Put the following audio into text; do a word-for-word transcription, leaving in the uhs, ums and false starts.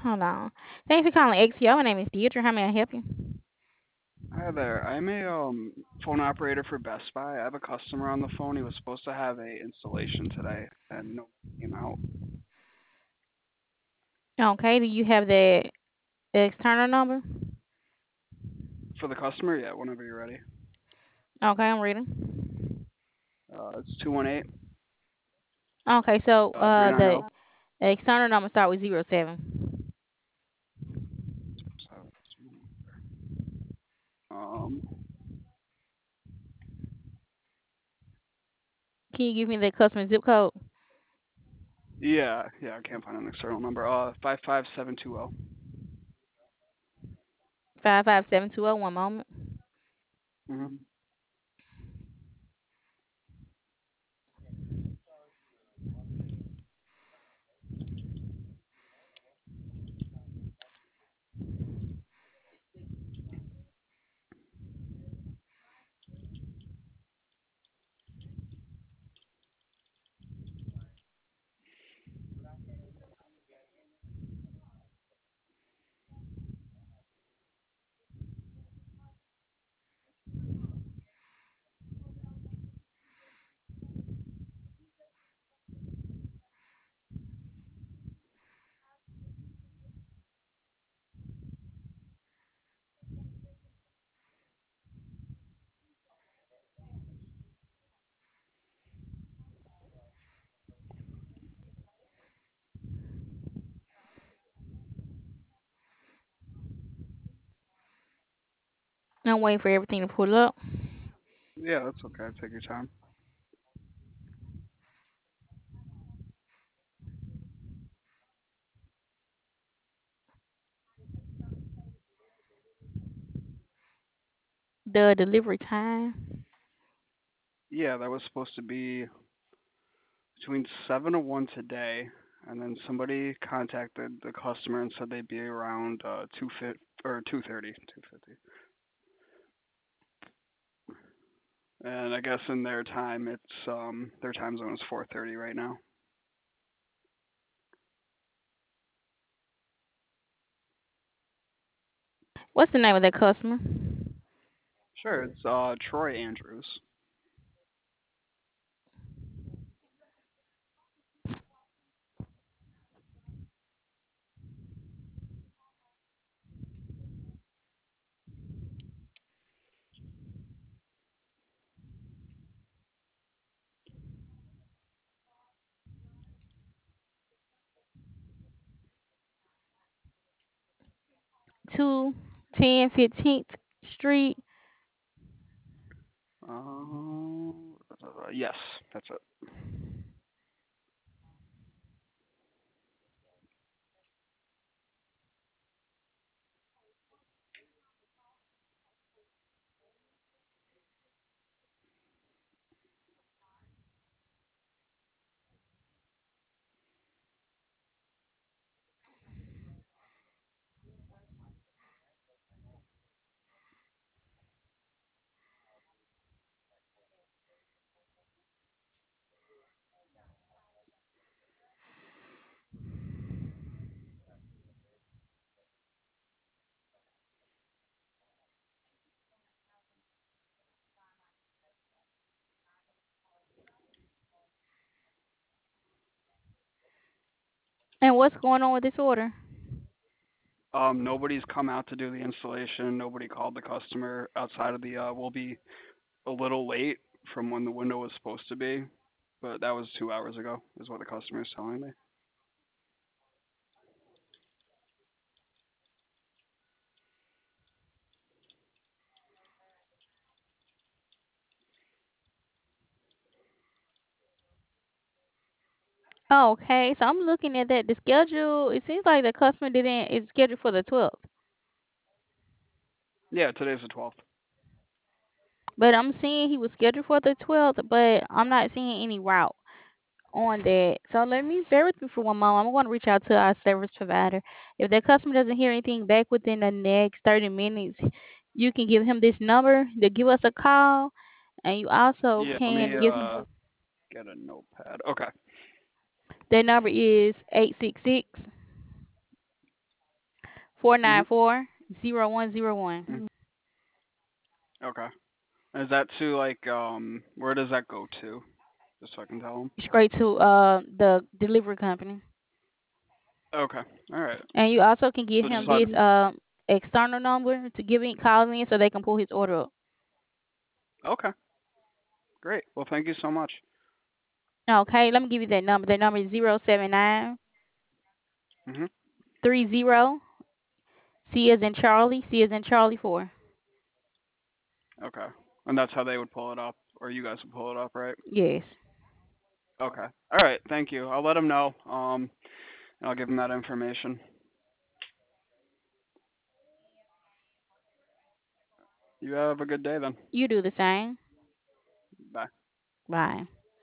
Hold on. Thanks for calling X P O. My name is Deidre. How may I help you? Hi there. I'm a um phone operator for Best Buy. I have a customer on the phone. He was supposed to have a installation today, and no came out. Okay. Do you have the external number? For the customer, yeah, whenever you're ready. Okay, I'm reading. Uh, it's two one eight Okay, so uh three uh, nine the zero. external number start with zero seven. Um, Can you give me the customer zip code? yeah, yeah, I can't find an external number. Uh, five five seven two zero. Five five seven two zero. One moment. Mhm. I'm waiting for everything to pull up. Yeah, that's okay. Take your time. The delivery time. Yeah, that was supposed to be between seven and one today, and then somebody contacted the customer and said they'd be around uh two fit or two thirty, two fifty. And I guess in their time, it's um their time zone is four thirty right now. What's the name of that customer? Sure, it's uh Troy Andrews. Two ten fifteenth Street. Uh, yes, that's it. And what's going on with this order? Um, nobody's come out to do the installation. Nobody called the customer outside of the. Uh, we'll be a little late from when the window was supposed to be, but that was two hours ago, is what the customer is telling me. Oh, okay, so I'm looking at that. The schedule, it seems like the customer didn't, it's scheduled for the twelfth. Yeah, today's the twelfth. But I'm seeing he was scheduled for the twelfth, but I'm not seeing any route on that. So let me bear with me for one moment. I'm going to reach out to our service provider. If the customer doesn't hear anything back within the next thirty minutes, you can give him this number to give us a call, and you also Yeah, let can me give him uh get a notepad. Okay. that number is eight six six four Mhm. nine four zero one zero one. Mm. Okay. Is that to like um where does that go to? Just so I can tell them. Straight to uh the delivery company. Okay. All right. And you also can give So just him let. this um external number to give him call in so they can pull his order up. Okay. Great. Well, thank you so much. Okay, let me give you that number. That number is zero seven nine Mhm. three zero C as in Charlie, C as in Charlie four. Okay. And that's how they would pull it up, or you guys would pull it up, right? Yes. Okay. All right. Thank you. I'll let them know. Um, and I'll give them that information. You have a good day then. You do the same. Bye. Bye.